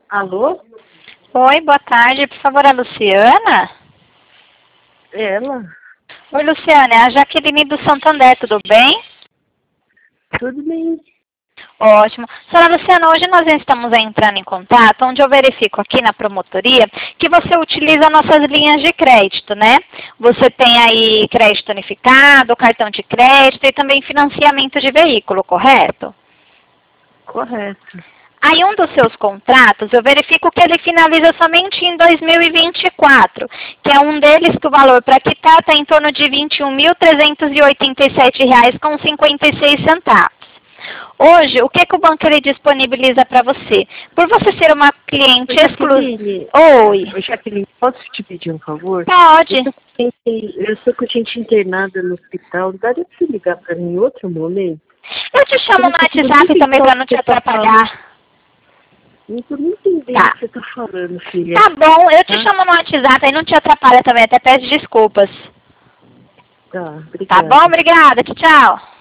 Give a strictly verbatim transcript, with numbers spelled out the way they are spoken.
Alô? Oi, boa tarde. Por favor, a Luciana? Ela? Oi, Luciana. É a Jaqueline do Santander, tudo bem? Tudo bem. Ótimo. Senhora Luciana, hoje nós estamos entrando em contato, onde eu verifico aqui na promotoria que você utiliza nossas linhas de crédito, né? Você tem aí crédito unificado, cartão de crédito e também financiamento de veículo, correto? Correto. Aí um dos seus contratos, eu verifico que ele finaliza somente em dois mil e vinte e quatro, que é um deles que o valor para quitar está em torno de vinte e um mil trezentos e oitenta e sete reais com cinquenta e seis centavos. Hoje, o que, que o banco ele disponibiliza para você? Por você ser uma cliente exclusiva... Oi. Oi, Jaqueline, posso te pedir um favor? Pode. Eu tô, com gente- eu estou com gente internada no hospital. Daria para você ligar para mim em outro momento? Eu te chamo no WhatsApp também para não te atrapalhar. Não estou nem entendendo Tá. o que você está falando, filha. Tá bom, eu te Tá? chamo no WhatsApp, aí não te atrapalha também, até peço desculpas. Tá, Tá obrigada. bom? Obrigada, tchau, tchau.